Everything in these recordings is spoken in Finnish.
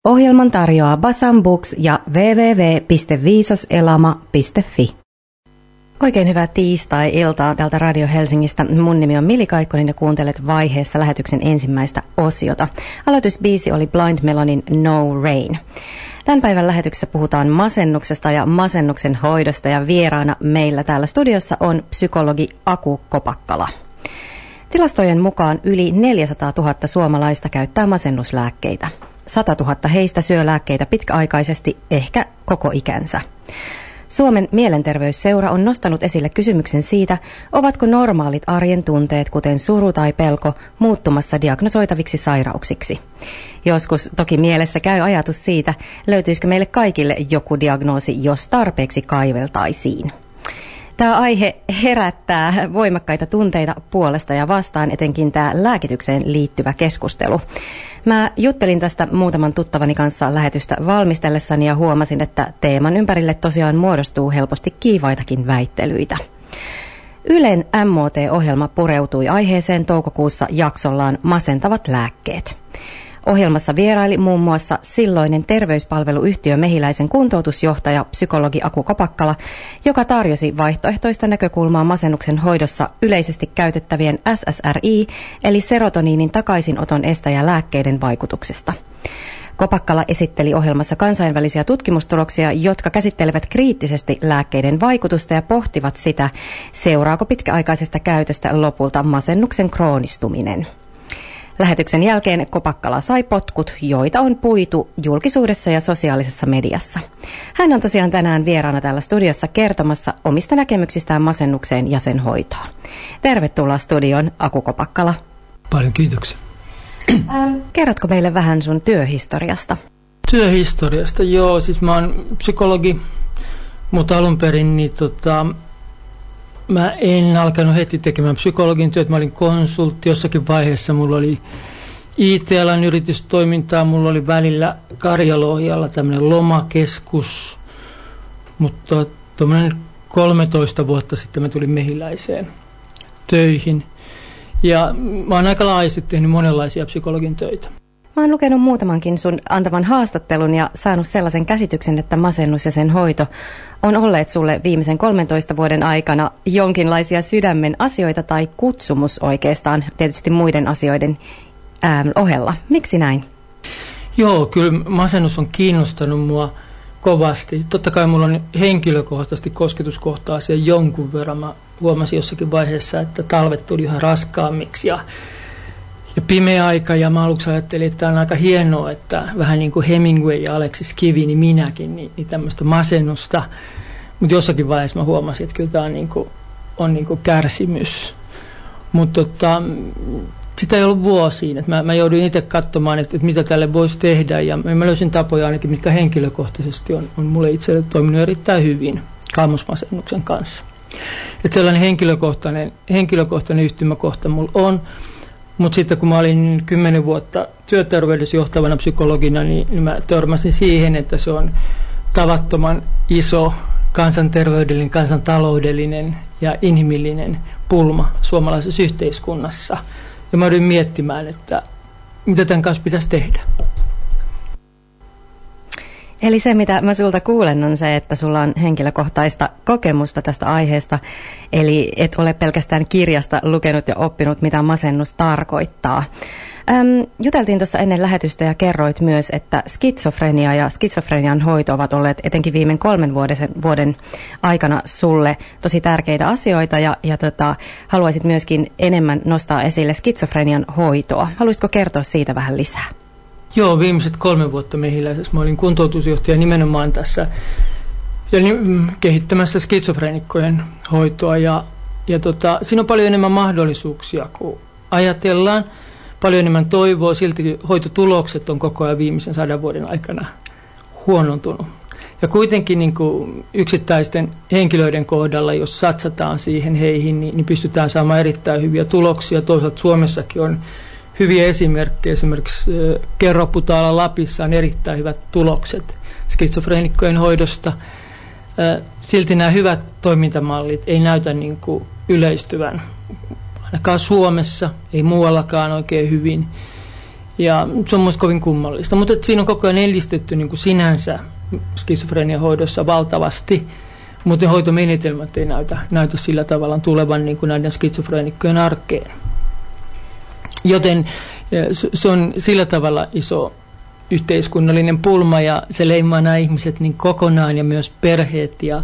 Ohjelman tarjoaa Basan Books ja www.viisaselama.fi. Oikein hyvää tiistai-iltaa täältä Radio Helsingistä. Mun nimi on Mili Kaikkonen ja kuuntelet Vaiheessa lähetyksen ensimmäistä osiota. Aloitusbiisi oli Blind Melonin No Rain. Tämän päivän lähetyksessä puhutaan masennuksesta ja masennuksen hoidosta ja vieraana meillä täällä studiossa on psykologi Aku Kopakkala. Tilastojen mukaan yli 400 000 suomalaista käyttää masennuslääkkeitä. 100 000 heistä syö lääkkeitä pitkäaikaisesti, ehkä koko ikänsä. Suomen mielenterveysseura on nostanut esille kysymyksen siitä, ovatko normaalit arjen tunteet, kuten suru tai pelko, muuttumassa diagnosoitaviksi sairauksiksi. Joskus toki mielessä käy ajatus siitä, löytyisikö meille kaikille joku diagnoosi, jos tarpeeksi kaiveltaisiin. Tämä aihe herättää voimakkaita tunteita puolesta ja vastaan, etenkin tämä lääkitykseen liittyvä keskustelu. Mä juttelin tästä muutaman tuttavani kanssa lähetystä valmistellessani ja huomasin, että teeman ympärille tosiaan muodostuu helposti kiivaitakin väittelyitä. Ylen MOT-ohjelma pureutui aiheeseen toukokuussa jaksollaan Masentavat lääkkeet. Ohjelmassa vieraili muun muassa silloinen terveyspalveluyhtiö Mehiläisen kuntoutusjohtaja, psykologi Aku Kopakkala, joka tarjosi vaihtoehtoista näkökulmaa masennuksen hoidossa yleisesti käytettävien SSRI, eli serotoniinin takaisinoton estäjälääkkeiden vaikutuksesta. Kopakkala esitteli ohjelmassa kansainvälisiä tutkimustuloksia, jotka käsittelevät kriittisesti lääkkeiden vaikutusta ja pohtivat sitä, seuraako pitkäaikaisesta käytöstä lopulta masennuksen kroonistuminen. Lähetyksen jälkeen Kopakkala sai potkut, joita on puitu julkisuudessa ja sosiaalisessa mediassa. Hän on tosiaan tänään vieraana täällä studiossa kertomassa omista näkemyksistään masennukseen ja sen hoitoon. Tervetuloa studioon, Aku Kopakkala. Paljon kiitoksia. Kerrotko meille vähän sun työhistoriasta? Työhistoriasta, joo. Siis mä oon psykologi, mutta alun perin mä en alkanut heti tekemään psykologin työtä. Mä olin konsultti. Jossakin vaiheessa mulla oli IT-alan yritystoimintaa. Mulla oli välillä Karjalo-ohjalla tämmöinen lomakeskus. Mutta tuommoinen 13 vuotta sitten mä tulin Mehiläiseen töihin. Ja mä oon aika laajasti tehnyt monenlaisia psykologin töitä. Mä oon lukenut muutamankin sun antaman haastattelun ja saanut sellaisen käsityksen, että masennus ja sen hoito on olleet sulle viimeisen 13 vuoden aikana jonkinlaisia sydämen asioita tai kutsumus oikeastaan, tietysti muiden asioiden ohella. Miksi näin? Joo, kyllä masennus on kiinnostanut mua kovasti. Totta kai mulla on henkilökohtaisesti kosketuskohtaa siihen jonkun verran. Mä huomasin jossakin vaiheessa, että talvet tuli ihan raskaammiksi ja pimeä aika, ja mä aluksi ajattelin, että tämä on aika hienoa, että vähän niin kuin Hemingway ja Alexis Kivi, niin minäkin, niin tämmöistä masennusta. Mutta jossakin vaiheessa mä huomasin, että kyllä tämä on niin kuin kärsimys. Mutta sitä ei ollut vuosiin. Että mä jouduin itse katsomaan, että mitä tälle voisi tehdä, ja mä löysin tapoja ainakin, mitkä henkilökohtaisesti on mulle itselle toiminut erittäin hyvin kalmusmasennuksen kanssa. Että sellainen henkilökohtainen yhtymäkohta mulla on. Mutta sitten kun mä olin 10 vuotta työterveydessä johtavana psykologina, niin mä törmäsin siihen, että se on tavattoman iso kansanterveydellinen, kansantaloudellinen ja inhimillinen pulma suomalaisessa yhteiskunnassa. Ja mä olin miettimään, että mitä tämän kanssa pitäisi tehdä. Eli se, mitä mä sulta kuulen, on se, että sulla on henkilökohtaista kokemusta tästä aiheesta. Eli et ole pelkästään kirjasta lukenut ja oppinut, mitä masennus tarkoittaa. Juteltiin tuossa ennen lähetystä ja kerroit myös, että skitsofrenia ja skitsofrenian hoito ovat olleet etenkin viimeisen 3 vuoden aikana sulle tosi tärkeitä asioita. Ja haluaisit myöskin enemmän nostaa esille skitsofrenian hoitoa. Haluaisitko kertoa siitä vähän lisää? Joo, viimeiset 3 vuotta Mehiläisessä. Mä olin kuntoutusjohtaja nimenomaan tässä ja kehittämässä skitsofreenikkojen hoitoa. Ja siinä on paljon enemmän mahdollisuuksia, kun ajatellaan. Paljon enemmän toivoa, silti hoitotulokset on koko ajan viimeisen 100 vuoden aikana huonontunut. Ja kuitenkin niin kuin yksittäisten henkilöiden kohdalla, jos satsataan siihen heihin, niin pystytään saamaan erittäin hyviä tuloksia. Toisaalta Suomessakin on hyviä esimerkkejä. Esimerkiksi Kerroputaalla Lapissa on erittäin hyvät tulokset skitsofreenikkojen hoidosta. Silti nämä hyvät toimintamallit ei näytä niin kuin yleistyvän, ainakaan Suomessa, ei muuallakaan oikein hyvin. Ja se on minusta kovin kummallista, mutta siinä on koko ajan edistetty niin kuin sinänsä skitsofrenian hoidossa valtavasti, mutta hoitomenetelmät ei näytä sillä tavalla tulevan niin kuin näiden skitsofreenikkojen arkeen. Joten se on sillä tavalla iso yhteiskunnallinen pulma ja se leimaa nämä ihmiset niin kokonaan ja myös perheet ja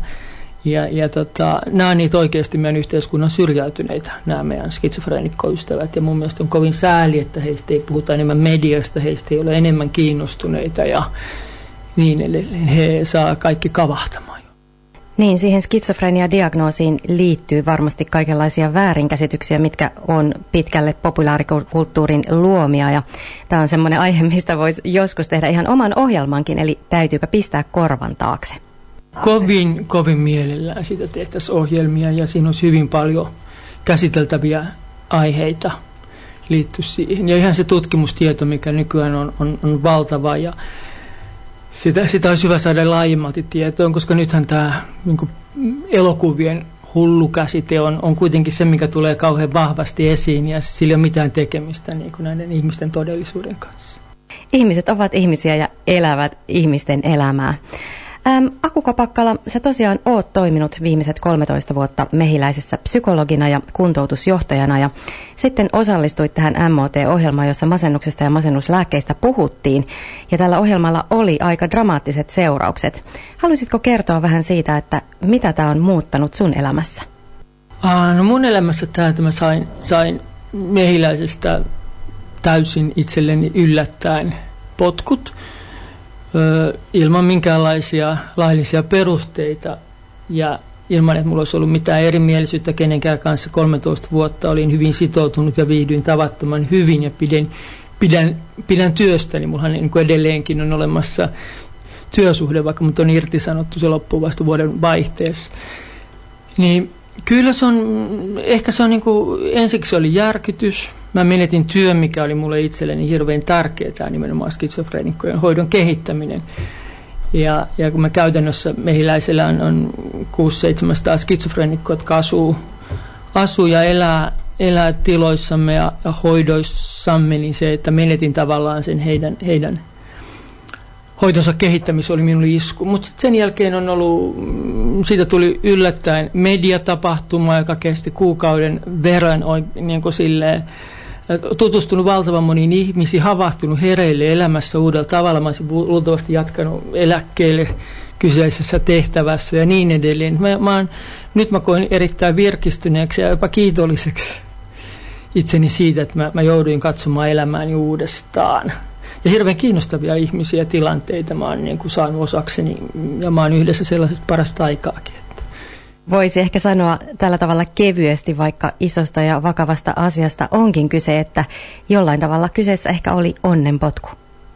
nämä on niitä oikeasti meidän yhteiskunnan syrjäytyneitä, nämä meidän skitsofreenikkoystävät. Ja mun mielestä on kovin sääli, että heistä ei puhuta enemmän mediasta, heistä ei ole enemmän kiinnostuneita ja niin edelleen. He saa kaikki kavahtamaan. Niin, siihen skitsofrenia-diagnoosiin liittyy varmasti kaikenlaisia väärinkäsityksiä, mitkä on pitkälle populaarikulttuurin luomia. Ja tämä on semmoinen aihe, mistä voisi joskus tehdä ihan oman ohjelmankin, eli täytyypä pistää korvan taakse. Kovin mielellään siitä tehtäisiin ohjelmia ja siinä olisi hyvin paljon käsiteltäviä aiheita liittyy siihen. Ja ihan se tutkimustieto, mikä nykyään on valtava ja sitä olisi hyvä saada laajemmalti tietoon, koska nythän tämä niin kuin elokuvien hullu käsite on kuitenkin se, mikä tulee kauhean vahvasti esiin ja sillä ei ole mitään tekemistä niin kuin näiden ihmisten todellisuuden kanssa. Ihmiset ovat ihmisiä ja elävät ihmisten elämää. Aku Kopakkala, sä tosiaan oot toiminut viimeiset 13 vuotta Mehiläisessä psykologina ja kuntoutusjohtajana ja sitten osallistuit tähän MOT-ohjelmaan, jossa masennuksesta ja masennuslääkkeistä puhuttiin ja tällä ohjelmalla oli aika dramaattiset seuraukset. Haluaisitko kertoa vähän siitä, että mitä tämä on muuttanut sun elämässä? No mun elämässä tämä, että mä sain Mehiläisestä täysin itselleni yllättäen potkut. Ilman minkäänlaisia laillisia perusteita ja ilman, että mulla olisi ollut mitään erimielisyyttä kenenkään kanssa. 13 vuotta olin hyvin sitoutunut ja viihdyin tavattoman hyvin ja pidän työstäni. Mullahan niin kuin edelleenkin on olemassa työsuhde, vaikka mut on irtisanottu, se loppuu vasta vuoden vaihteessa. Niin kyllä ehkä se on niin kuin, ensiksi oli järkytys. Mä menetin työn, mikä oli mulle itselleni hirveän tärkeää, nimenomaan skitsofreenikkojen hoidon kehittäminen. Ja kun mä käytännössä Mehiläisellä on 600-700 skitsofreenikkoa, jotka asuu ja elää tiloissamme ja hoidoissamme, niin se, että menetin tavallaan sen heidän hoitonsa kehittäminen oli minulle isku. Mutta sen jälkeen on ollut, siitä tuli yllättäen mediatapahtuma, joka kesti kuukauden verran niin kuin silleen, tutustunut valtavan moniin ihmisiin, havahtunut hereille elämässä uudella tavalla. Mä olisin luultavasti jatkanut eläkkeelle kyseisessä tehtävässä ja niin edelleen. Nyt mä koen erittäin virkistyneeksi ja jopa kiitolliseksi itseni siitä, että mä jouduin katsomaan elämääni uudestaan. Ja hirveän kiinnostavia ihmisiä ja tilanteita mä oon niin kuin saanut osakseni ja mä oon yhdessä sellaisesta parasta aikaakin. Voisi ehkä sanoa tällä tavalla kevyesti, vaikka isosta ja vakavasta asiasta onkin kyse, että jollain tavalla kyseessä ehkä oli onnenpotku.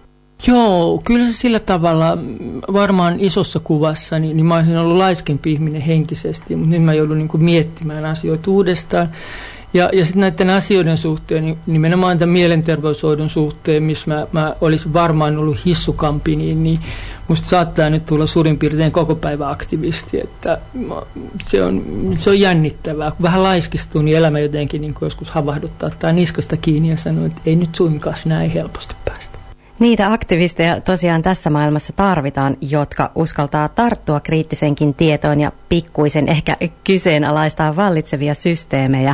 Joo, kyllä se sillä tavalla varmaan isossa kuvassa, niin mä olisin ollut laiskempi ihminen henkisesti, mutta nyt mä joudun niin kuin miettimään asioita uudestaan. Ja sitten näiden asioiden suhteen, niin nimenomaan tämän mielenterveyshoidon suhteen, missä mä olisin varmaan ollut hissukampi, niin musta saattaa nyt tulla suurin piirtein koko päivä aktivisti, että se on jännittävää. Kun vähän laiskistuu, niin elämä jotenkin niin joskus havahduttaa tai niskasta kiinni ja sanoo, että ei nyt suinkaan näin helposti päästä. Niitä aktivisteja tosiaan tässä maailmassa tarvitaan, jotka uskaltaa tarttua kriittisenkin tietoon ja pikkuisen ehkä kyseenalaistaa vallitsevia systeemejä.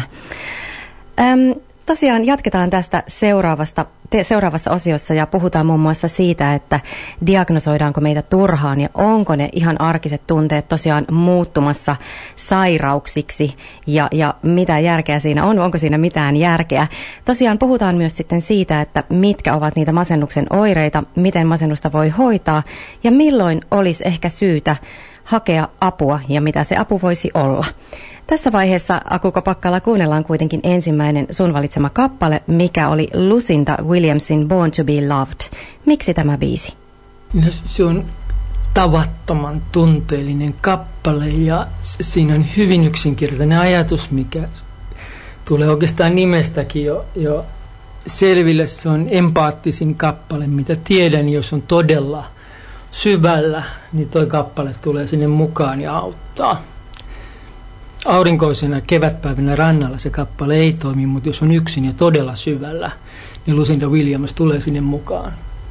Tosiaan jatketaan tästä seuraavassa osiossa ja puhutaan muun muassa siitä, että diagnosoidaanko meitä turhaan ja onko ne ihan arkiset tunteet tosiaan muuttumassa sairauksiksi ja mitä järkeä siinä on, onko siinä mitään järkeä. Tosiaan puhutaan myös sitten siitä, että mitkä ovat niitä masennuksen oireita, miten masennusta voi hoitaa ja milloin olisi ehkä syytä hakea apua ja mitä se apu voisi olla. Tässä vaiheessa, Aku Kopakkala, kuunnellaan kuitenkin ensimmäinen sun valitsema kappale, mikä oli Lucinda Williamsin Born to be Loved. Miksi tämä biisi? No, se on tavattoman tunteellinen kappale ja siinä on hyvin yksinkertainen ajatus, mikä tulee oikeastaan nimestäkin jo selville. Se on empaattisin kappale, mitä tiedän, jos on todella syvällä, niin toi kappale tulee sinne mukaan ja auttaa aurinkoisena kevätpäivänä rannalla se kappale ei toimi, mutta jos on yksin ja todella syvällä, niin Lucinda Williams tulee sinne mukaan.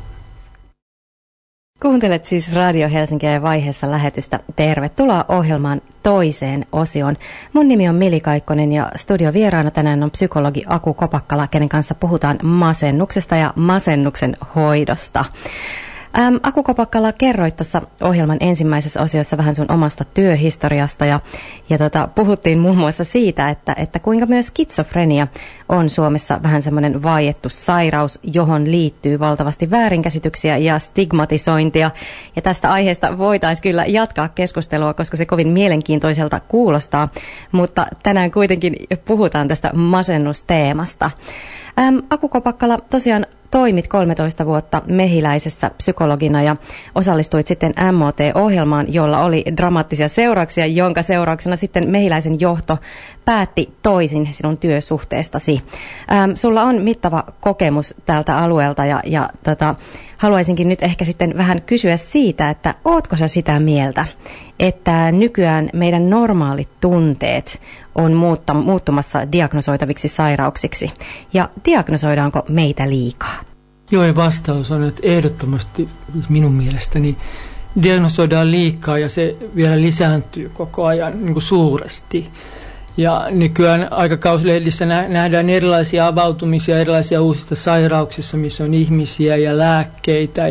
Kuuntelet siis Radio Helsinkiä ja vaiheessa lähetystä. Tervetuloa ohjelmaan toiseen osioon. Mun nimi on Mili Kaikkonen ja studiovieraana tänään on psykologi Aku Kopakkala, kenen kanssa puhutaan masennuksesta ja masennuksen hoidosta. Aku Kopakkala, kerroit tuossa ohjelman ensimmäisessä osiossa vähän sun omasta työhistoriasta ja puhuttiin muun muassa siitä, että kuinka myös skitsofrenia on Suomessa vähän semmoinen vaiettu sairaus, johon liittyy valtavasti väärinkäsityksiä ja stigmatisointia. Ja tästä aiheesta voitaisiin kyllä jatkaa keskustelua, koska se kovin mielenkiintoiselta kuulostaa, mutta tänään kuitenkin puhutaan tästä masennusteemasta. Aku Kopakkala, tosiaan toimit 13 vuotta Mehiläisessä psykologina ja osallistuit sitten MOT-ohjelmaan, jolla oli dramaattisia seurauksia, jonka seurauksena sitten Mehiläisen johto päätti toisin sinun työsuhteestasi. Sulla on mittava kokemus tältä alueelta ja haluaisinkin nyt ehkä sitten vähän kysyä siitä, että ootko sä sitä mieltä, että nykyään meidän normaalit tunteet on muuttumassa diagnosoitaviksi sairauksiksi ja diagnosoidaanko meitä liikaa? Joo, ja vastaus on, että ehdottomasti minun mielestäni diagnosoidaan liikaa ja se vielä lisääntyy koko ajan niin kuin suuresti. Ja nykyään aikakauslehdissä nähdään erilaisia avautumisia erilaisia uusista sairauksissa, missä on ihmisiä ja lääkkeitä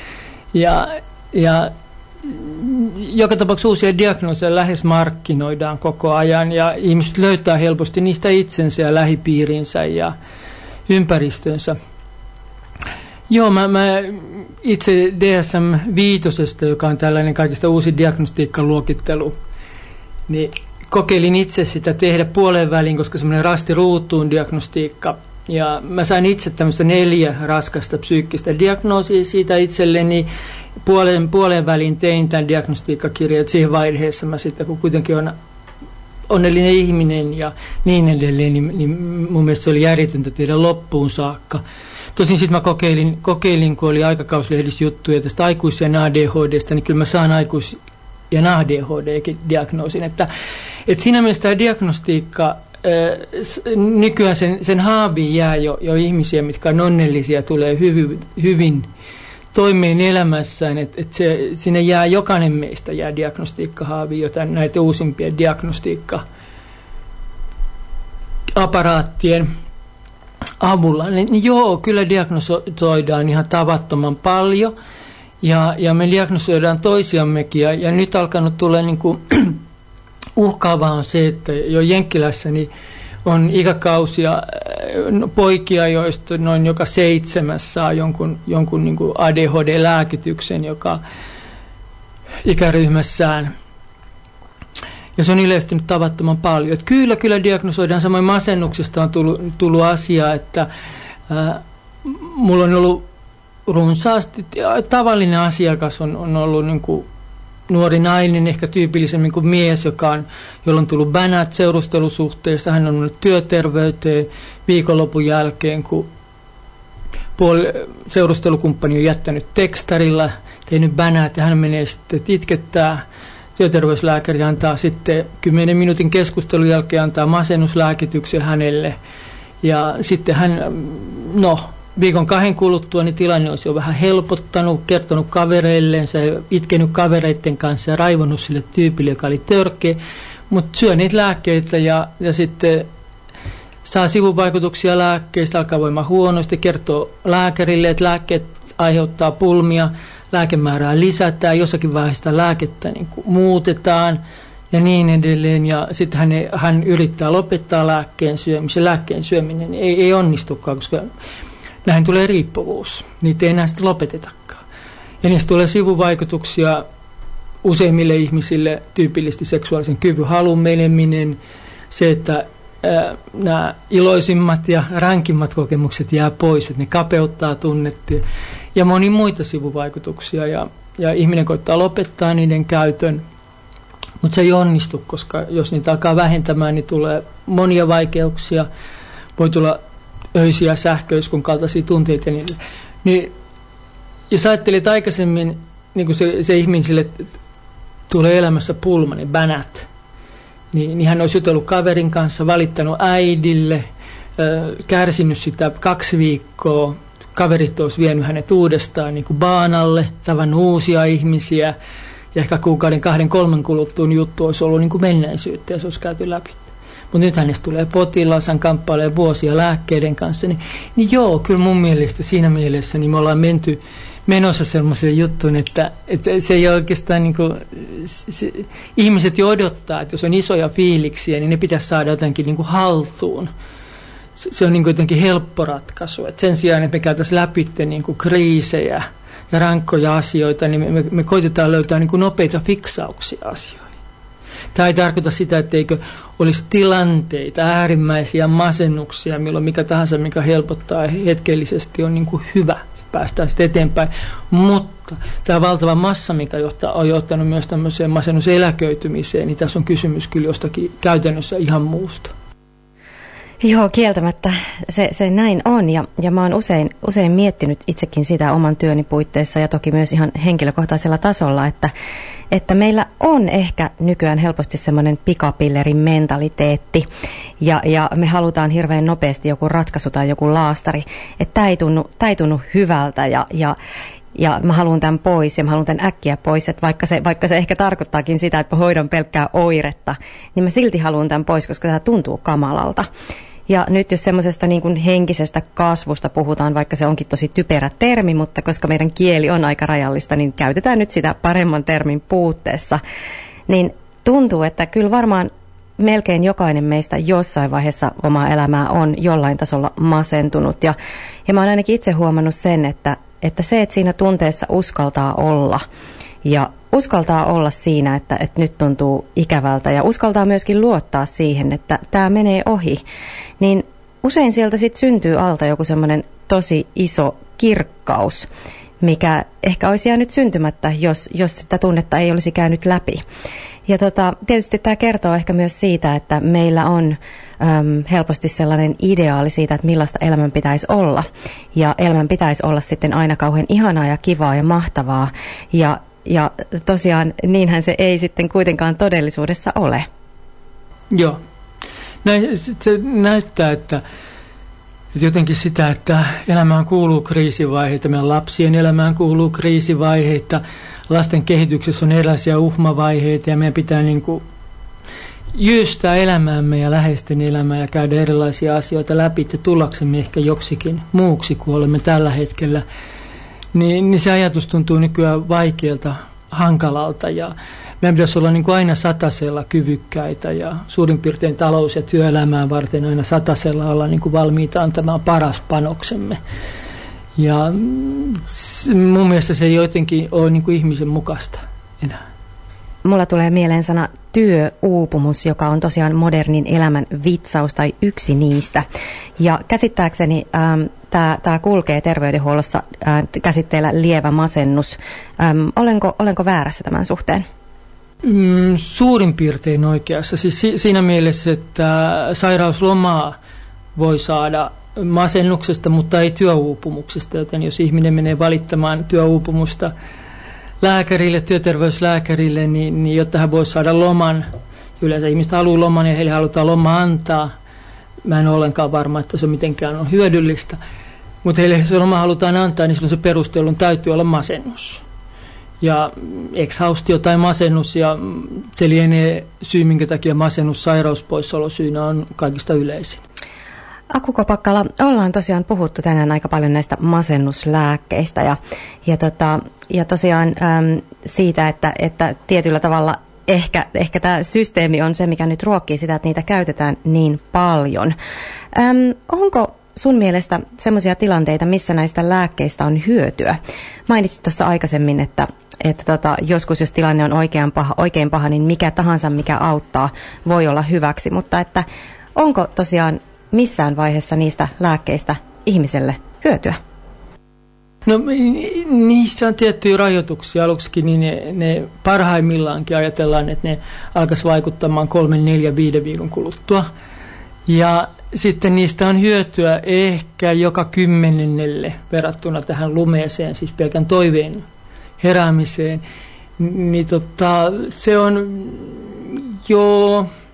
ja joka tapauksessa uusia diagnooseja lähes markkinoidaan koko ajan ja ihmiset löytää helposti niistä itsensä ja lähipiirinsä ja ympäristönsä. Joo, mä itse DSM-5, joka on tällainen kaikista uusi diagnostiikkaluokittelu, niin kokeilin itse sitä tehdä puoleen väliin, koska semmoinen rasti ruutuun diagnostiikka. Ja mä sain itse tämmöistä 4 raskasta psyykkistä diagnoosia siitä itselleni. Puoleen väliin tein tämän diagnostiikkakirjan. Siihen vaiheessa mä sitten, kun kuitenkin on onnellinen ihminen ja niin edelleen, niin mun mielestä se oli järjetöntä tehdä loppuun saakka. Tosin sitten mä kokeilin, kun oli aikakauslehdissä juttuja tästä aikuisien ADHDsta, niin kyllä mä saan aikuisien ADHD-diagnoosin. Että siinä mielessä tämä diagnostiikka, nykyään sen haaviin jää jo ihmisiä, mitkä on onnellisia, tulee hyvin toimeen elämässään, että sinne jää jokainen meistä jää diagnostiikkahaaviin, jotain näitä uusimpia diagnostiikka-aparaattien avulla. Niin joo, kyllä diagnosoidaan ihan tavattoman paljon ja me diagnosoidaan toisiammekin ja nyt alkanut tulla niin kuin uhkaavaa on se, että jo Jenkkilässä niin on ikäkausia poikia, joista noin joka 7 saa jonkun niin kuin ADHD-lääkityksen, joka ikäryhmässään. Ja se on yleistynyt tavattoman paljon. Että kyllä diagnosoidaan. Samoin masennuksesta on tullut asia, että mulla on ollut runsaasti, tavallinen asiakas on ollut niin kuin nuori nainen, ehkä tyypillisemmin kuin mies, jolla on tullut bänät seurustelusuhteesta. Hän on mennyt työterveyteen viikonlopun jälkeen, kun seurustelukumppani on jättänyt tekstarilla, tehnyt bänät ja hän menee sitten itkettää. Työterveyslääkäri antaa sitten 10 minuutin keskustelun jälkeen antaa masennuslääkityksen hänelle. Ja sitten hän, viikon 2 kuluttua niin tilanne olisi jo vähän helpottanut, kertonut kavereillensa, itkenyt kavereiden kanssa ja raivonnut sille tyypille, joka oli törkeä. Mutta syö niitä lääkkeitä ja sitten saa sivuvaikutuksia lääkkeistä, alkaa voimaan huonosti, kertoo lääkärille, että lääkkeet aiheuttaa pulmia, lääkemäärää lisätään, jossakin vaiheessa lääkettä niin kuin muutetaan ja niin edelleen. Ja sitten hän yrittää lopettaa lääkkeen syömisen. Lääkkeen syöminen ei onnistukaan, koska näin tulee riippuvuus. Niitä ei enää sitten lopetetakaan. Ja niistä tulee sivuvaikutuksia useimmille ihmisille, tyypillisesti seksuaalisen kyvyn halun meneminen, se, että nämä iloisimmat ja rankimmat kokemukset jää pois, että ne kapeuttaa tunnetta ja moni muita sivuvaikutuksia ja ihminen koittaa lopettaa niiden käytön, mutta se ei onnistu, koska jos niitä alkaa vähentämään, niin tulee monia vaikeuksia, voi tulla öisiä sähköiskun kaltaisia tunteita. Niin, jos ajattelet aikaisemmin, niin kun se ihmisille tulee elämässä pulma, niin bänät, niin hän olisi jutellut kaverin kanssa, valittanut äidille, kärsinyt sitä 2 viikkoa. Kaverit olisi vienyt hänet uudestaan niin kuin baanalle, tavannut uusia ihmisiä. Ja ehkä 1-2 kuukauden kuluttua juttu olisi ollut niin kuin menneisyyttä ja se olisi käyty läpi. Mutta nyt hänestä tulee potilas, hän kamppailee vuosia lääkkeiden kanssa. Niin joo, kyllä mun mielestä siinä mielessä niin me ollaan menossa sellaiseen juttuun, että se ei oikeastaan niin kuin, ihmiset jo odottaa, että jos on isoja fiiliksiä, niin ne pitäisi saada jotenkin niin kuin haltuun. Se on niin kuin jotenkin helppo ratkaisu. Et sen sijaan, että me käytäisiin läpi niin kuin kriisejä ja rankkoja asioita, niin me koitetaan löytää niin kuin nopeita fiksauksia asioihin. Tämä ei tarkoita sitä, etteikö olisi tilanteita, äärimmäisiä masennuksia, milloin mikä tahansa, mikä helpottaa hetkellisesti, on niin kuin hyvä, että päästään sitten eteenpäin. Mutta tämä valtava massa, mikä on johtanut myös tämmöiseen masennuseläköitymiseen, niin tässä on kysymys kyllä jostakin käytännössä ihan muusta. Joo, kieltämättä se näin on ja mä oon usein miettinyt itsekin sitä oman työni puitteissa ja toki myös ihan henkilökohtaisella tasolla, että meillä on ehkä nykyään helposti semmoinen pikapillerin mentaliteetti ja me halutaan hirveän nopeasti joku ratkaisu tai joku laastari, että tämä ei tunnu hyvältä ja mä haluan tämän pois ja mä haluan tämän äkkiä pois, että vaikka se ehkä tarkoittaakin sitä, että mä hoidan pelkkää oiretta, niin mä silti haluan tämän pois, koska tämä tuntuu kamalalta. Ja nyt jos semmoisesta niin kuin henkisestä kasvusta puhutaan, vaikka se onkin tosi typerä termi, mutta koska meidän kieli on aika rajallista, niin käytetään nyt sitä paremman termin puutteessa, niin tuntuu, että kyllä varmaan melkein jokainen meistä jossain vaiheessa omaa elämää on jollain tasolla masentunut. Ja mä oon ainakin itse huomannut sen, että se, että siinä tunteessa uskaltaa olla ja uskaltaa olla siinä, että nyt tuntuu ikävältä ja uskaltaa myöskin luottaa siihen, että tämä menee ohi, niin usein sieltä sitten syntyy alta joku semmoinen tosi iso kirkkaus, mikä ehkä olisi jäänyt syntymättä, jos sitä tunnetta ei olisi käynyt läpi. Ja tietysti tämä kertoo ehkä myös siitä, että meillä on helposti sellainen ideaali siitä, että millaista elämän pitäisi olla. Ja elämän pitäisi olla sitten aina kauhean ihanaa ja kivaa ja mahtavaa. Ja tosiaan niinhän se ei sitten kuitenkaan todellisuudessa ole. Joo. Se näyttää, että jotenkin sitä, että elämään kuuluu kriisivaiheita, meidän lapsien elämään kuuluu kriisivaiheita, lasten kehityksessä on erilaisia uhmavaiheita ja meidän pitää niin kuin jyystää elämäämme ja läheisten elämää ja käydä erilaisia asioita läpi, että tullaksemme ehkä joksikin muuksi kuin olemme tällä hetkellä. Niin se ajatus tuntuu nykyään vaikealta, hankalalta ja meidän pitäisi olla niin kuin aina satasella kyvykkäitä ja suurin piirtein talous- ja työelämään varten aina satasella olla niin kuin valmiita antamaan paras panoksemme. Ja mun mielestä se ei jotenkin ole niin kuin ihmisen mukaista enää. Mulla tulee mieleen sana työuupumus, joka on tosiaan modernin elämän vitsaus tai yksi niistä. Ja käsittääkseni tämä kulkee terveydenhuollossa käsitteellä lievä masennus. Olenko väärässä tämän suhteen? Suurin piirtein oikeassa. Siis siinä mielessä, että sairauslomaa voi saada masennuksesta, mutta ei työuupumuksesta. Joten jos ihminen menee valittamaan työuupumusta lääkärille, työterveyslääkärille, niin jotta hän voisi saada loman, yleensä ihmiset haluaa loman ja heille halutaan loma antaa. Mä en ole ollenkaan varma, että se mitenkään on hyödyllistä. Mutta heille se loma halutaan antaa, niin silloin se perustelun täytyy olla masennus. Ja exhaustio tai masennus, ja se lienee syy, minkä takia masennus sairauspoissaolosyynä on kaikista yleisin. Aku Kopakkala, ollaan tosiaan puhuttu tänään aika paljon näistä masennuslääkkeistä ja tosiaan siitä, että tietyllä tavalla ehkä tämä systeemi on se, mikä nyt ruokkii sitä, että niitä käytetään niin paljon. Onko sun mielestä semmoisia tilanteita, missä näistä lääkkeistä on hyötyä? Mainitsit tuossa aikaisemmin, että joskus jos tilanne on oikein paha, niin mikä tahansa, mikä auttaa, voi olla hyväksi. Mutta että onko tosiaan missään vaiheessa niistä lääkkeistä ihmiselle hyötyä? No niissä on tiettyjä rajoituksia. Aluksikin niin ne parhaimmillaankin ajatellaan, että ne alkaisi vaikuttamaan 3, 4, 5 viikon kuluttua. Ja sitten niistä on hyötyä ehkä joka 10. verrattuna tähän lumeeseen, siis pelkän toiveen heräämiseen. Niin se on jo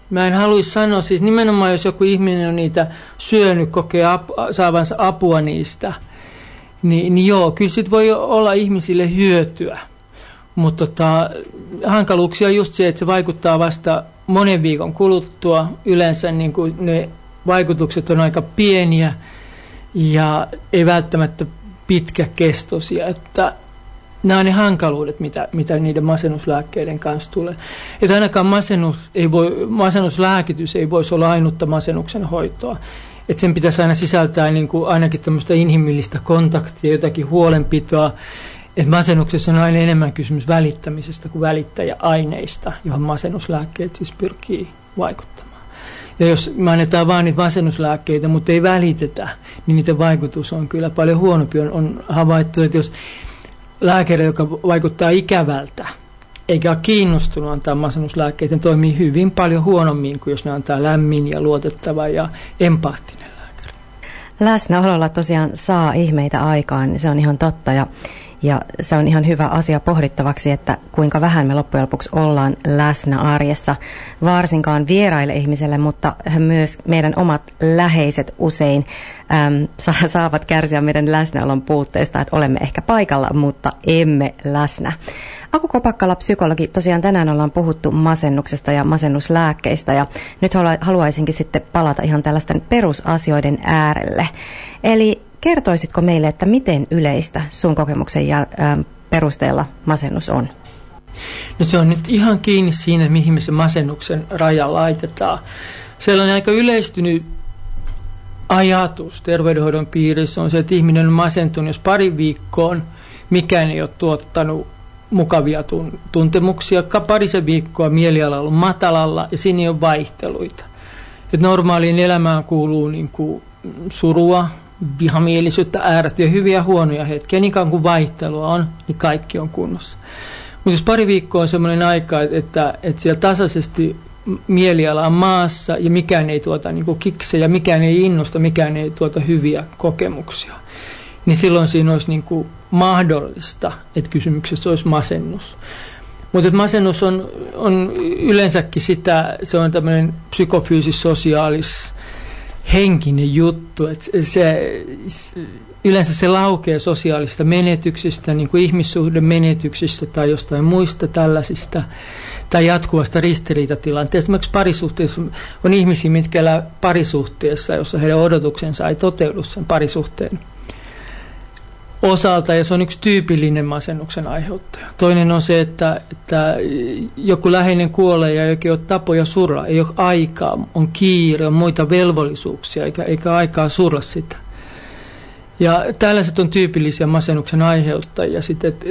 Mä en haluaisi sanoa, siis nimenomaan jos joku ihminen on niitä syönyt, kokee saavansa apua niistä, niin joo, kyllä sit voi olla ihmisille hyötyä. Mutta hankaluuksia on just se, että se vaikuttaa vasta monen viikon kuluttua. Yleensä niin kuin ne vaikutukset on aika pieniä ja ei välttämättä pitkäkestoisia. Että nämä on ne hankaluudet, mitä niiden masennuslääkkeiden kanssa tulee. Että ainakaan masennuslääkitys ei voisi olla ainutta masennuksen hoitoa. Että sen pitäisi aina sisältää niin kuin ainakin tämmöistä inhimillistä kontaktia, jotakin huolenpitoa. Että masennuksessa on aina enemmän kysymys välittämisestä kuin välittäjäaineista, johon masennuslääkkeet siis pyrkii vaikuttamaan. Ja jos me annetaan vaan niitä masennuslääkkeitä, mutta ei välitetä, niin niiden vaikutus on kyllä paljon huonompi. On havaittu, että jos lääkäri, joka vaikuttaa ikävältä, eikä ole kiinnostunut antaa masennuslääkkeitä, niin toimii hyvin paljon huonommin kuin jos ne antaa lämmin ja luotettava ja empaattinen lääkäri. Läsnäololla tosiaan saa ihmeitä aikaan, se on ihan totta ja se on ihan hyvä asia pohdittavaksi, että kuinka vähän me loppujen lopuksi ollaan läsnä arjessa, varsinkaan vieraille ihmiselle, mutta myös meidän omat läheiset usein saavat kärsiä meidän läsnäolon puutteesta, että olemme ehkä paikalla, mutta emme läsnä. Aku Kopakkala, psykologi, tosiaan tänään ollaan puhuttu masennuksesta ja masennuslääkkeistä ja nyt haluaisinkin sitten palata ihan tällaisten perusasioiden äärelle. Eli kertoisitko meille, että miten yleistä sun kokemuksen perusteella masennus on? No se on nyt ihan kiinni siinä, mihin me se masennuksen raja laitetaan. Sellainen aika yleistynyt ajatus terveydenhoidon piirissä on se, että ihminen on masentunut, jos pari viikkoon mikään ei ole tuottanut mukavia tuntemuksia. Parisen viikkoa mieliala on ollut matalalla ja siinä ei ole vaihteluita. Et normaaliin elämään kuuluu niin kuin surua, vihamielisyyttä, äärettömiä hyviä ja huonoja hetkiä. Niin kauan kuin vaihtelua on, niin kaikki on kunnossa. Mutta jos pari viikkoa on sellainen aika, että siellä tasaisesti mieliala on maassa ja mikään ei tuota niin kuin kiksejä, mikään ei innosta, mikään ei tuota hyviä kokemuksia, niin silloin siinä olisi niin kuin mahdollista, että kysymyksessä olisi masennus. Mutta masennus on yleensäkin sitä, se on tämmöinen psykofyysis-sosiaalis henkinen juttu, että yleensä se laukeaa sosiaalisista menetyksistä, niin kuin ihmissuhdemenetyksistä tai jostain muista tällaisista, tai jatkuvasta ristiriitatilanteesta. Esimerkiksi parisuhteessa on ihmisiä, mitkä elää parisuhteessa, jossa heidän odotuksensa ei toteudu sen parisuhteen osalta, ja se on yksi tyypillinen masennuksen aiheuttaja. Toinen on se, että joku läheinen kuolee ja ei ole tapoja surra, ei ole aikaa, on kiire, on muita velvollisuuksia, eikä aikaa surra sitä. Ja tällaiset on tyypillisiä masennuksen aiheuttajia.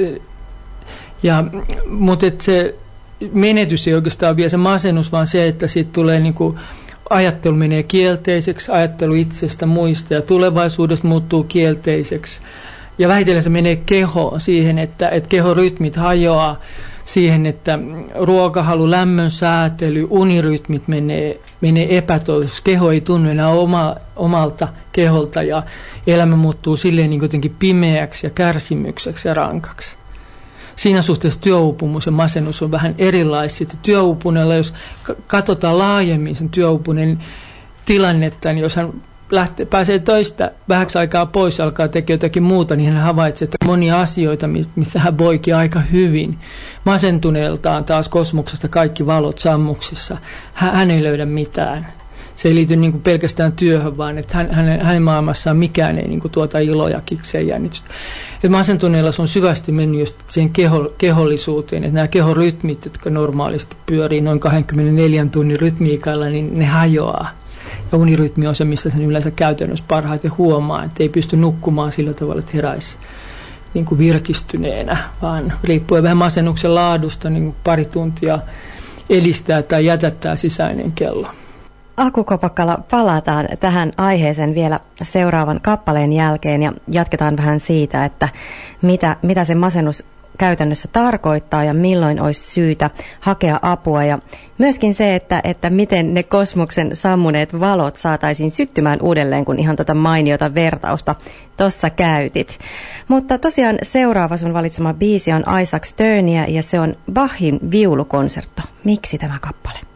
Mutta se menetys ei oikeastaan ole vielä se masennus, vaan se, että siitä tulee niinku, ajattelu menee kielteiseksi, ajattelu itsestä, muista ja tulevaisuudesta muuttuu kielteiseksi. Ja vähitellen se menee kehoon siihen, että kehorytmit hajoaa siihen, että ruokahalu, lämmön säätely, unirytmit menee epätoivoisesti. Keho ei tunnu enää omalta keholta ja elämä muuttuu silleen niin jotenkin pimeäksi ja kärsimykseksi ja rankaksi. Siinä suhteessa työuupumus ja masennus on vähän erilaisia. Työuupuneella, jos katsotaan laajemmin sen työuupuneen tilannetta, niin jos hän pääsee töistä vähäksi aikaa pois ja alkaa tekemään jotakin muuta, niin hän havaitsee, että on monia asioita, missä hän voikin aika hyvin. Masentuneeltaan taas kosmoksesta kaikki valot sammuksissa. Hän ei löydä mitään. Se ei liity niin kuin pelkästään työhön, vaan että hänen maailmassaan mikään ei niin kuin tuota iloa ja kikseen jännitystä. Masentuneella se on syvästi mennyt just siihen kehollisuuteen, että nämä kehorytmit, jotka normaalisti pyörii noin 24 tunnin rytmiikalla, niin ne hajoaa. Ja unirytmi on se, mistä sen yleensä käytännössä parhaiten huomaa, että ei pysty nukkumaan sillä tavalla, että heräisi niin kuin virkistyneenä, vaan riippuen vähän masennuksen laadusta, niin kuin pari tuntia edistää tai jätättää sisäinen kello. Aku Kopakkala, palataan tähän aiheeseen vielä seuraavan kappaleen jälkeen ja jatketaan vähän siitä, että mitä se masennus käytännössä tarkoittaa ja milloin olisi syytä hakea apua ja myöskin se, että miten ne kosmoksen sammuneet valot saataisiin syttymään uudelleen, kun ihan tuota mainiota vertausta tuossa käytit. Mutta tosiaan seuraava sun valitsema biisi on Isaac Sternia ja se on Bachin viulukonsertto. Miksi tämä kappale?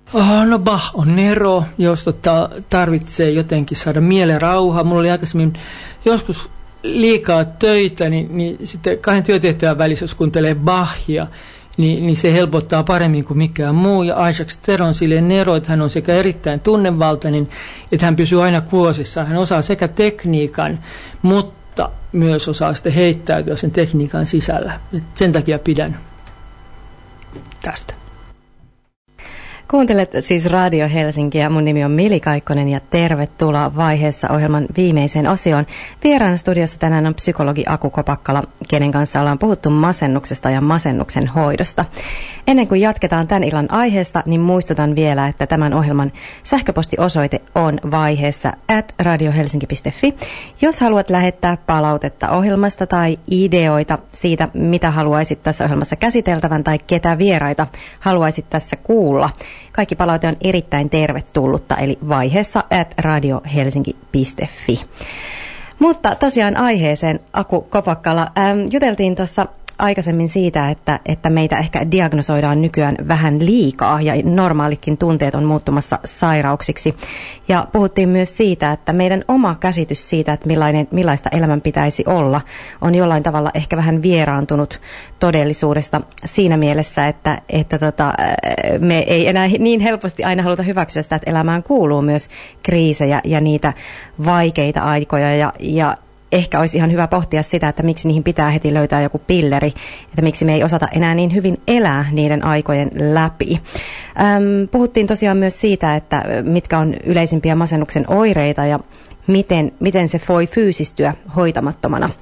No Bach on nero, jos tarvitsee jotenkin saada mielen rauhaa. Mulla oli aikaisemmin joskus liikaa töitä, niin sitten 2 työtehtävän välissä, jos kuuntelee Bachia, niin se helpottaa paremmin kuin mikään muu. Ja Isaac Ster on silleen nero, että hän on sekä erittäin tunnevaltainen, että hän pysyy aina kuosissaan. Hän osaa sekä tekniikan, mutta myös osaa sitten heittäytyä sen tekniikan sisällä. Et sen takia pidän tästä. Kuuntelet siis Radio Helsinkiä. Mun nimi on Mili Kaikkonen ja tervetuloa vaiheessa ohjelman viimeiseen osioon. Vieraan studiossa tänään on psykologi Aku Kopakkala, kenen kanssa ollaan puhuttu masennuksesta ja masennuksen hoidosta. Ennen kuin jatketaan tämän illan aiheesta, niin muistutan vielä, että tämän ohjelman sähköpostiosoite on vaiheessa @radiohelsinki.fi. Jos haluat lähettää palautetta ohjelmasta tai ideoita siitä, mitä haluaisit tässä ohjelmassa käsiteltävän tai ketä vieraita haluaisit tässä kuulla. Kaikki palaute on erittäin tervetullutta, eli vaiheessa @radiohelsinki.fi. Mutta tosiaan aiheeseen, Aku Kopakkala, juteltiin tuossa aikaisemmin siitä, että meitä ehkä diagnosoidaan nykyään vähän liikaa ja normaalikin tunteet on muuttumassa sairauksiksi. Ja puhuttiin myös siitä, että meidän oma käsitys siitä, että millaista elämän pitäisi olla, on jollain tavalla ehkä vähän vieraantunut todellisuudesta siinä mielessä, että me ei enää niin helposti aina haluta hyväksyä sitä, että elämään kuuluu myös kriisejä ja niitä vaikeita aikoja ja ehkä olisi ihan hyvä pohtia sitä, että miksi niihin pitää heti löytää joku pilleri, että miksi me ei osata enää niin hyvin elää niiden aikojen läpi. Puhuttiin tosiaan myös siitä, että mitkä on yleisimpiä masennuksen oireita ja miten se voi fyysistyä hoitamattomana.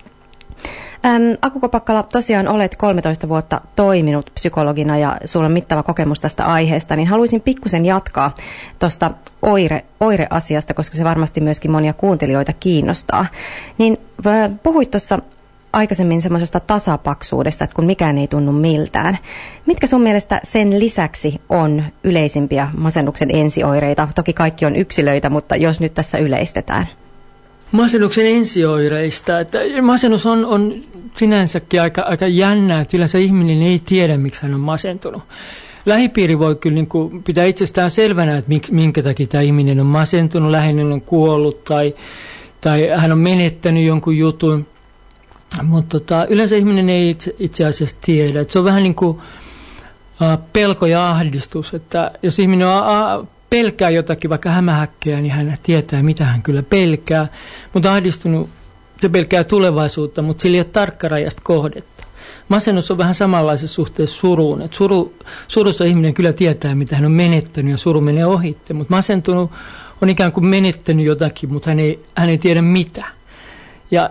Aku Kopakkala, tosiaan olet 13 vuotta toiminut psykologina ja sulla on mittava kokemus tästä aiheesta, niin haluaisin pikkusen jatkaa tuosta oireasiasta, koska se varmasti myöskin monia kuuntelijoita kiinnostaa. Niin puhuit tuossa aikaisemmin semmoisesta tasapaksuudesta, että kun mikään ei tunnu miltään. Mitkä sun mielestä sen lisäksi on yleisimpiä masennuksen ensioireita? Toki kaikki on yksilöitä, mutta jos nyt tässä yleistetään. Masennuksen ensioireista, että masennus on sinänsäkin aika jännää, että yleensä ihminen ei tiedä, miksi hän on masentunut. Lähipiiri voi kyllä niin pitää itsestään selvänä, että minkä takia tämä ihminen on masentunut, läheinen on kuollut tai hän on menettänyt jonkun jutun, mutta yleensä ihminen ei itse asiassa tiedä. Että se on vähän niin kuin pelko ja ahdistus, että jos ihminen on pelkää jotakin, vaikka hämähäkkejä, niin hän tietää, mitä hän kyllä pelkää. Mutta ahdistunut, se pelkää tulevaisuutta, mutta sillä ei ole tarkkarajasta kohdetta. Masennus on vähän samanlaisessa suhteessa suruun. Et surussa ihminen kyllä tietää, mitä hän on menettänyt ja suru menee ohitte. Mutta masentunut on ikään kuin menettänyt jotakin, mutta hän ei tiedä mitä. Ja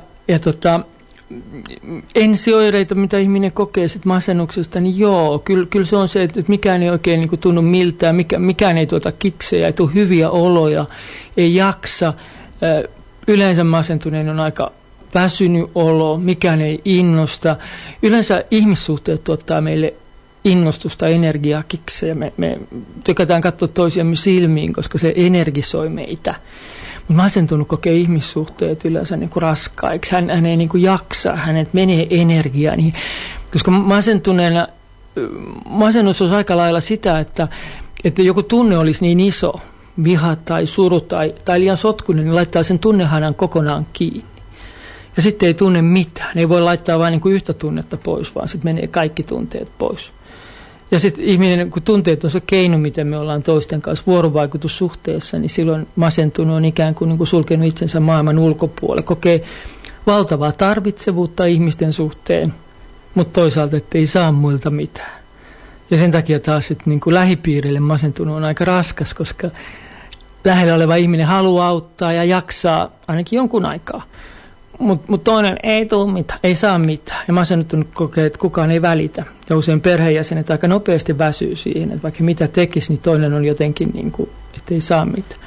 ensioireita, mitä ihminen kokee sit masennuksesta, niin joo, kyllä se on se, että mikään ei oikein niin kuin tunnu miltään, mikään ei tuota kiksejä, ei tule hyviä oloja, ei jaksa. Yleensä masentuneen on aika väsynyt olo, mikään ei innosta. Yleensä ihmissuhteet tuottaa meille innostusta, energiaa, kiksejä. Me tykätään katsoa toisiamme silmiin, koska se energisoi meitä. Mutta masentunut kokee ihmissuhteet yleensä niin kuin raskaiksi. Hän ei niin kuin jaksa, hänet menee energiaa. Niin, koska masentuneena, masennus on aika lailla sitä, että joku tunne olisi niin iso, viha tai suru tai liian sotkunen, niin laittaa sen tunnehanan kokonaan kiinni. Ja sitten ei tunne mitään. Ei voi laittaa vain niin kuin yhtä tunnetta pois, vaan sitten menee kaikki tunteet pois. Ja sitten ihminen, kun tunteet on se keino, miten me ollaan toisten kanssa vuorovaikutussuhteessa, niin silloin masentunut on ikään kuin sulkenut itsensä maailman ulkopuolelle. Kokee valtavaa tarvitsevuutta ihmisten suhteen, mutta toisaalta ettei saa muilta mitään. Ja sen takia taas niin kuin lähipiirille masentunut on aika raskas, koska lähellä oleva ihminen haluaa auttaa ja jaksaa ainakin jonkun aikaa. Mutta toinen ei tule mitään, ei saa mitään. Ja masennuttunut kokee, että kukaan ei välitä. Ja usein perheenjäsenet aika nopeasti väsyy siihen, että vaikka mitä tekisi, niin toinen on jotenkin, niin kuin, että ei saa mitään.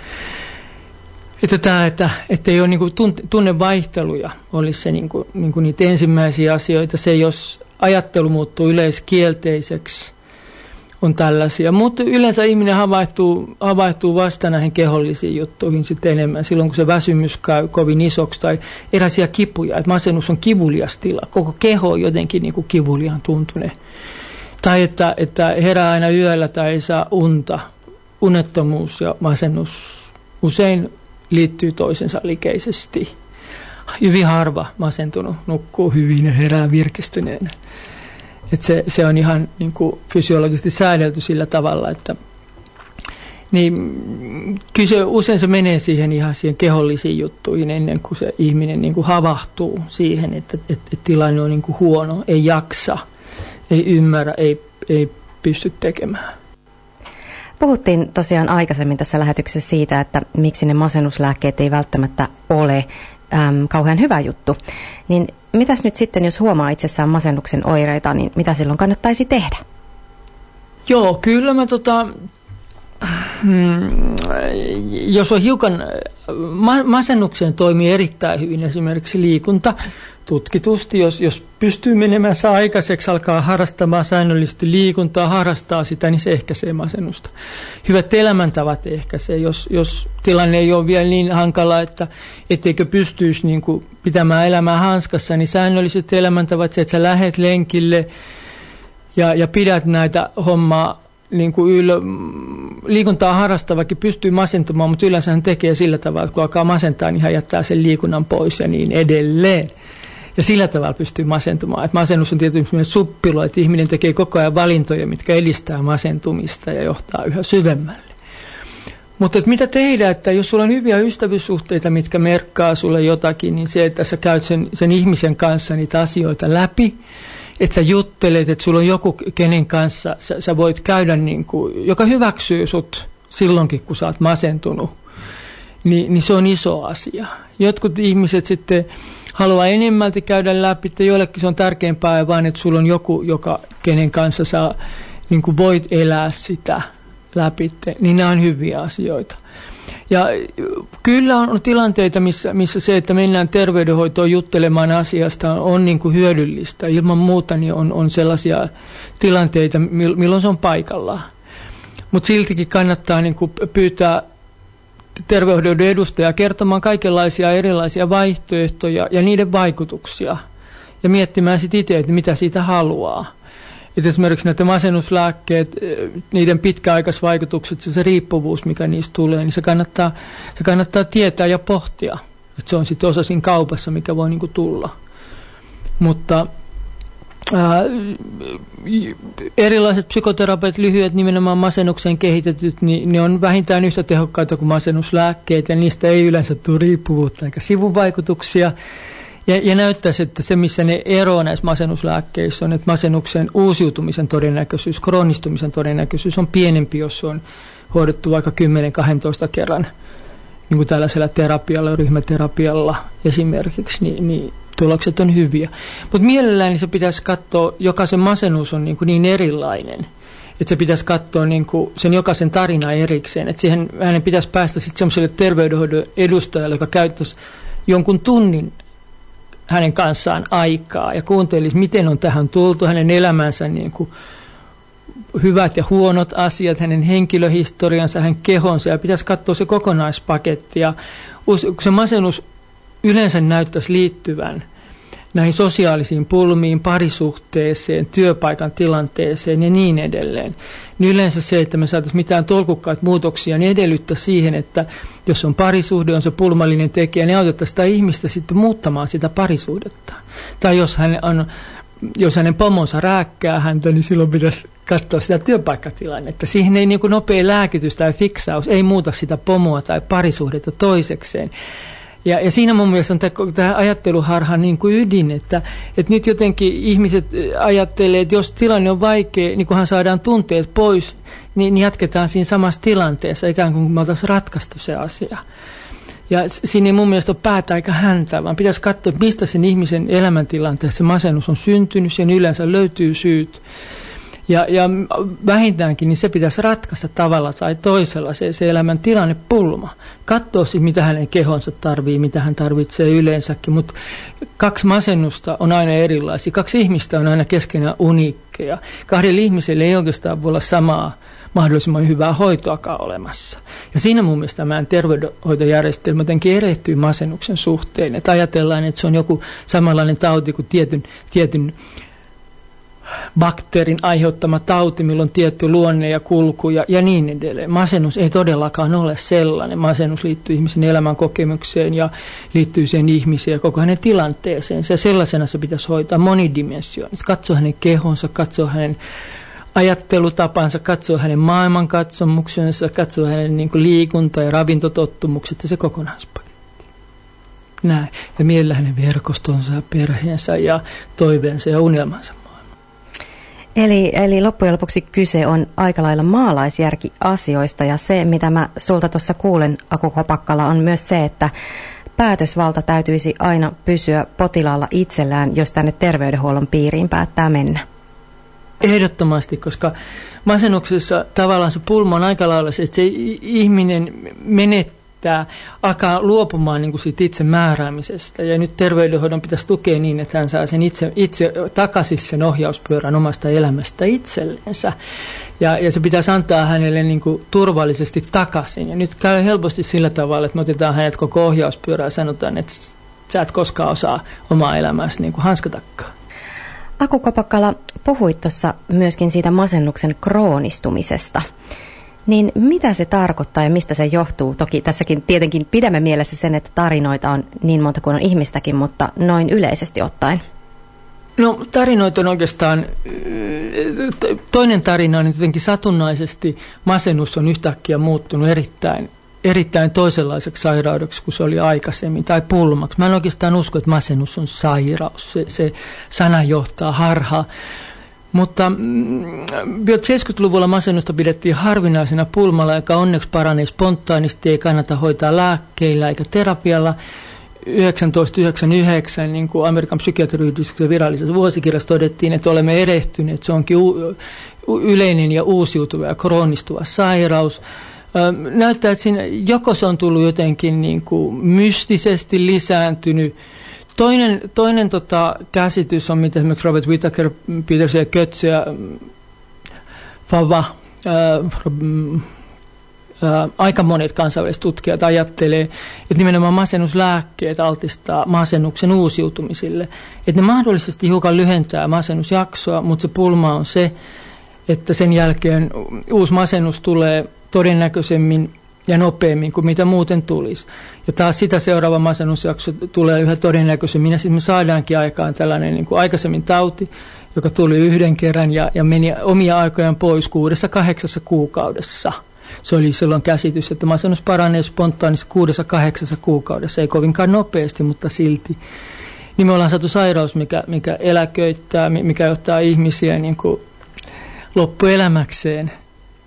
Että ei ole niin kuin tunnevaihteluja, olisi se niin kuin niitä ensimmäisiä asioita. Se, jos ajattelu muuttuu yleiskielteiseksi, on tällaisia. Mutta yleensä ihminen havahtuu vasta näihin kehollisiin juttuihin sitten enemmän silloin, kun se väsymys käy kovin isoksi tai erilaisia kipuja. Että masennus on kivulias tila. Koko keho on jotenkin niin kuin kivuliaan tuntuneen. Tai että herää aina yöllä tai ei saa unta. unettomuus ja masennus usein liittyy toisensa likeisesti. Hyvin harva masentunut nukkuu hyvin ja herää virkistyneenä. Se on ihan niin kuin fysiologisesti säädelty sillä tavalla, että usein se menee siihen kehollisiin juttuihin ennen kuin se ihminen niin kuin havahtuu siihen, että tilanne on niin kuin huono, ei jaksa, ei ymmärrä, ei pysty tekemään. Puhuttiin tosiaan aikaisemmin tässä lähetyksessä siitä, että miksi ne masennuslääkkeet ei välttämättä ole kauhean hyvä juttu. Niin mitäs nyt sitten, jos huomaa itsessään masennuksen oireita, niin mitä silloin kannattaisi tehdä? Joo, kyllä mä jos on hiukan, masennukseen toimii erittäin hyvin esimerkiksi liikunta tutkitusti, jos pystyy menemään aikaiseksi, alkaa harrastamaan säännöllisesti liikuntaa, harrastaa sitä, niin se ehkäisee masennusta. Hyvät elämäntavat ehkäisee, jos tilanne ei ole vielä niin hankala, etteikö pystyisi niin kuin pitämään elämää hanskassa, niin säännölliset elämäntavat, se, että sä lähet lenkille ja pidät näitä hommaa, niin kuin liikuntaa harrastavakin pystyy masentumaan, mutta yleensä hän tekee sillä tavalla, että kun alkaa masentaa, niin hän jättää sen liikunnan pois ja niin edelleen. Ja sillä tavalla pystyy masentumaan. Et masennus on tietysti suppilo, että ihminen tekee koko ajan valintoja, mitkä edistää masentumista ja johtaa yhä syvemmälle. Mutta mitä tehdä, että jos sulla on hyviä ystävyyssuhteita, mitkä merkkaa sulle jotakin, niin se, että sä käyt sen ihmisen kanssa niitä asioita läpi, että sä juttelet, että sulla on joku, kenen kanssa sä voit käydä, niin kuin, joka hyväksyy sut silloinkin, kun sä oot masentunut, niin se on iso asia. Jotkut ihmiset sitten haluaa enemmälti käydä läpi, että joillekin se on tärkeämpää, vaan että sulla on joku, kenen kanssa sä niin kuin voit elää sitä läpi, niin nämä on hyviä asioita. Ja kyllä on tilanteita, missä se, että mennään terveydenhoitoon juttelemaan asiasta, on niin kuin hyödyllistä. Ilman muuta niin on sellaisia tilanteita, milloin se on paikallaan. Mutta siltikin kannattaa niin kuin pyytää terveydenhoidon edustajaa kertomaan kaikenlaisia erilaisia vaihtoehtoja ja niiden vaikutuksia. Ja miettimään sitten itse, että mitä siitä haluaa. Et esimerkiksi näitä masennuslääkkeet, niiden pitkäaikaisvaikutukset, se riippuvuus, mikä niistä tulee, niin se kannattaa tietää ja pohtia. Että se on sitten osa siinä kaupassa, mikä voi niinku tulla. Mutta erilaiset psykoterapeutit, lyhyet nimenomaan masennukseen kehitetyt, niin ne on vähintään yhtä tehokkaita kuin masennuslääkkeet, ja niistä ei yleensä tule riippuvuutta eikä sivuvaikutuksia. Ja näyttäisi, että se, missä ne eroaa näissä masennuslääkkeissä on, että masennuksen uusiutumisen todennäköisyys, kroonistumisen todennäköisyys on pienempi, jos se on hoidettu vaikka 10-12 kerran, niin kuin tällaisella terapialla, ryhmäterapialla esimerkiksi, niin tulokset on hyviä. Mutta mielellään niin se pitäisi katsoa, jokaisen masennus on niin erilainen, että se pitäisi katsoa niin kuin sen jokaisen tarina erikseen, että hänen pitäisi päästä sitten semmoiselle terveydenhoidon edustajalle, joka käyttäisi jonkun tunnin hänen kanssaan aikaa ja kuuntelisi, miten on tähän tultu, hänen elämänsä niin kuin hyvät ja huonot asiat, hänen henkilöhistoriansa, hänen kehonsa, ja pitäisi katsoa se kokonaispaketti. Ja se masennus yleensä näyttäisi liittyvän näihin sosiaalisiin pulmiin, parisuhteeseen, työpaikan tilanteeseen ja niin edelleen. Niin yleensä se, että me saataisiin mitään tolkukkaita muutoksia, niin edellyttää siihen, että jos on parisuhde, on se pulmallinen tekijä, niin autettaisiin sitä ihmistä sitten muuttamaan sitä parisuhdetta. Tai jos hänen pomonsa rääkkää häntä, niin silloin pitäisi katsoa sitä työpaikkatilannetta. Siihen ei niin kuin nopea lääkitys tai fiksaus, ei muuta sitä pomoa tai parisuhdetta toisekseen. Ja siinä mun mielestä on tämä ajatteluharha niin kuin ydin, että nyt jotenkin ihmiset ajattelee, että jos tilanne on vaikea, niin kunhan saadaan tunteet pois, niin jatketaan siinä samassa tilanteessa, ikään kuin me oltaisiin ratkaistu se asia. Ja siinä ei mun mielestä ole päätä eikä häntä, vaan pitäisi katsoa, että mistä sen ihmisen elämäntilanteessa se masennus on syntynyt, sen yleensä löytyy syyt. Ja vähintäänkin niin se pitäisi ratkaista tavalla tai toisella, se elämän tilannepulma. Katsoa siis, mitä hänen kehonsa tarvitsee, mitä hän tarvitsee yleensäkin. Mutta 2 masennusta on aina erilaisia. 2 ihmistä on aina keskenään uniikkeja. 2 ihmiselle ei oikeastaan voi olla samaa mahdollisimman hyvää hoitoakaan olemassa. Ja siinä mun mielestä meidän terveydenhoitojärjestelmä jotenkin erehtyy masennuksen suhteen. Että ajatellaan, että se on joku samanlainen tauti kuin tietyn bakteerin aiheuttama tauti, milloin on tietty luonne ja kulku ja niin edelleen. Masennus ei todellakaan ole sellainen. Masennus liittyy ihmisen elämän kokemukseen ja liittyy siihen ihmiseen ja koko hänen tilanteeseen. Ja sellaisena se pitäisi hoitaa monidimensioonisesti. Katsoa hänen kehonsa, katsoa hänen ajattelutapansa, katsoa hänen maailmankatsomuksensa, katsoa hänen niin kuin liikunta- ja ravintotottumukset ja se kokonaispaketti. Näin. Ja mielellä hänen verkostonsa ja perheensä ja toiveensa ja unelmansa. Eli loppujen lopuksi kyse on aika lailla maalaisjärkiasioista ja se, mitä mä sulta tuossa kuulen, Aku Kopakkala, on myös se, että päätösvalta täytyisi aina pysyä potilaalla itsellään, jos tänne terveydenhuollon piiriin päättää mennä. Ehdottomasti, koska masennuksessa tavallaan se pulma on aika lailla se, että se ihminen alkaa luopumaan niin kuin siitä itse määräämisestä. Ja nyt terveydenhoidon pitäisi tukea niin, että hän saa sen itse takaisin sen ohjauspyörän omasta elämästä itsellensä. Ja se pitäisi antaa hänelle niin kuin turvallisesti takaisin. Ja nyt käy helposti sillä tavalla, että me otetaan hänet koko ohjauspyörään ja sanotaan, että sä et koskaan osaa omaa elämääsi niin kuin hanskatakaan. Aku Kopakkala, puhuit tuossa myöskin siitä masennuksen kroonistumisesta. Niin mitä se tarkoittaa ja mistä se johtuu? Toki tässäkin tietenkin pidämme mielessä sen, että tarinoita on niin monta kuin on ihmistäkin, mutta noin yleisesti ottaen. No tarinoita on oikeastaan, toinen tarina on jotenkin satunnaisesti masennus on yhtäkkiä muuttunut erittäin toisenlaiseksi sairaudeksi kuin se oli aikaisemmin, tai pulmaksi. Mä en oikeastaan usko, että masennus on sairaus, se sana johtaa harhaan. Mutta 70-luvulla masennusta pidettiin harvinaisena pulmalla, joka onneksi paranee spontaanisti, ei kannata hoitaa lääkkeillä eikä terapialla. 1999 niin kuin Amerikan psykiatriyhdistyksen virallisessa vuosikirjassa todettiin, että olemme erehtyneet, se onkin yleinen ja uusiutuva ja kroonistuva sairaus. Näyttää, että siinä joko se on tullut jotenkin niin kuin mystisesti lisääntynyt. Toinen käsitys on, mitä esimerkiksi Robert Whittaker, Peterson ja Kötz ja Fava, aika monet kansainväliset tutkijat ajattelee, että nimenomaan masennuslääkkeet altistaa masennuksen uusiutumisille. Että ne mahdollisesti hiukan lyhentää masennusjaksoa, mutta se pulma on se, että sen jälkeen uusi masennus tulee todennäköisemmin ja nopeammin kuin mitä muuten tulisi. Ja taas sitä seuraava masennusjakso tulee yhä todennäköisemmin. Ja sitten me saadaankin aikaan tällainen niin kuin aikaisemmin tauti, joka tuli yhden kerran ja meni omia aikojaan pois 6-8 kuukaudessa. Se oli silloin käsitys, että masennus paranee spontaanisesti 6-8 kuukaudessa. Ei kovinkaan nopeasti, mutta silti. Niin me ollaan saatu sairaus, mikä eläköittää, mikä johtaa ihmisiä niin kuin loppuelämäkseen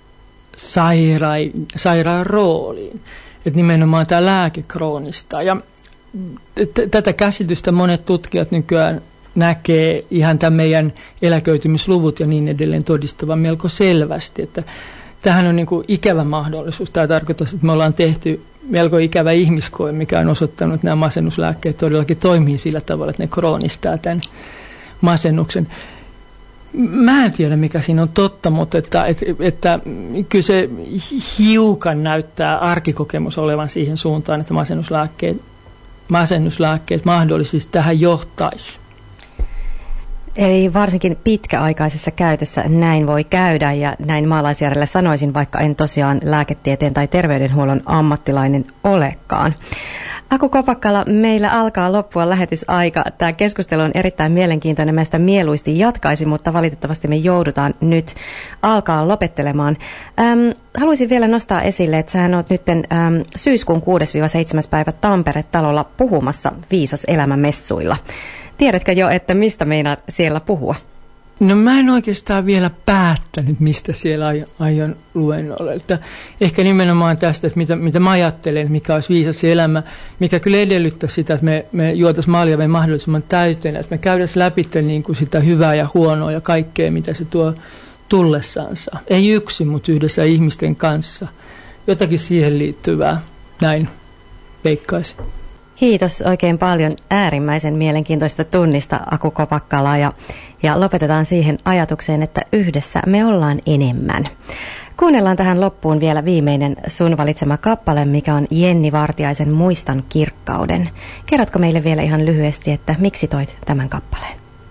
sairaan rooliin. Että nimenomaan tämä lääke kroonistaa. Ja tätä käsitystä monet tutkijat nykyään näkee ihan tämän meidän eläköitymisluvut ja niin edelleen todistavan melko selvästi. Että tämähän on niin kuin ikävä mahdollisuus. Tämä tarkoittaa, että me ollaan tehty melko ikävä ihmiskoe, mikä on osoittanut, että nämä masennuslääkkeet todellakin toimii sillä tavalla, että ne kroonistaa tämän masennuksen. Mä en tiedä, mikä siinä on totta, mutta että kyllä se hiukan näyttää arkikokemus olevan siihen suuntaan, että masennuslääkkeet mahdollisesti tähän johtaisi. Eli varsinkin pitkäaikaisessa käytössä näin voi käydä ja näin maalaisjärjellä sanoisin, vaikka en tosiaan lääketieteen tai terveydenhuollon ammattilainen olekaan. Aku Kopakkala, meillä alkaa loppua lähetysaika. Tämä keskustelu on erittäin mielenkiintoinen. Mä sitä mieluusti jatkaisin, mutta valitettavasti me joudutaan nyt alkaa lopettelemaan. Haluaisin vielä nostaa esille, että sähän oot nyt syyskuun 6-7. päivä Tampere-talolla puhumassa Viisas elämä -messuilla. Tiedätkö jo, että mistä meinaat siellä puhua? No mä en oikeastaan vielä päättänyt, mistä siellä aion luennolla. Että ehkä nimenomaan tästä, että mitä mä ajattelen, mikä olisi viisas elämä, mikä kyllä edellyttää sitä, että me juotaisiin maailman mahdollisimman täyteen, että me käydäisiin läpi niin kuin sitä hyvää ja huonoa ja kaikkea, mitä se tuo tullessansa. Ei yksin, mutta yhdessä ihmisten kanssa. Jotakin siihen liittyvää, näin veikkaisin. Kiitos oikein paljon äärimmäisen mielenkiintoista tunnista, Aku Kopakkala, ja lopetetaan siihen ajatukseen, että yhdessä me ollaan enemmän. Kuunnellaan tähän loppuun vielä viimeinen sun valitsema kappale, mikä on Jenni Vartiaisen Muistan kirkkauden. Kerrotko meille vielä ihan lyhyesti, että miksi toit tämän kappaleen?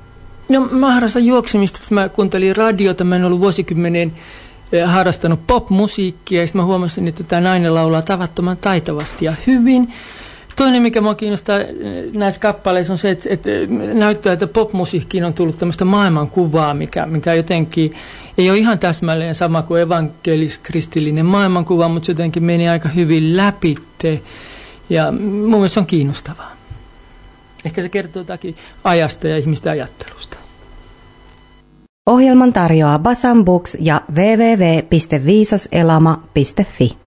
No mä harrastan juoksemista, mä kuuntelin radiota, mä en ollut vuosikymmeneen harrastanut popmusiikkia ja sitten mä huomasin, että tämä nainen laulaa tavattoman taitavasti ja hyvin. Toinen, mikä mua kiinnostaa näissä kappaleissa on se, että näyttää, että popmusiikkiin on tullut tämmöistä maailmankuvaa, mikä jotenkin ei ole ihan täsmälleen sama kuin evankelis-kristillinen maailmankuva, mutta se jotenkin meni aika hyvin läpitte ja mun mielestä se on kiinnostavaa. Ehkä se kertoo jotakin ajasta ja ihmisten ajattelusta. Ohjelman tarjoaa Basan Books ja www.viisaselama.fi.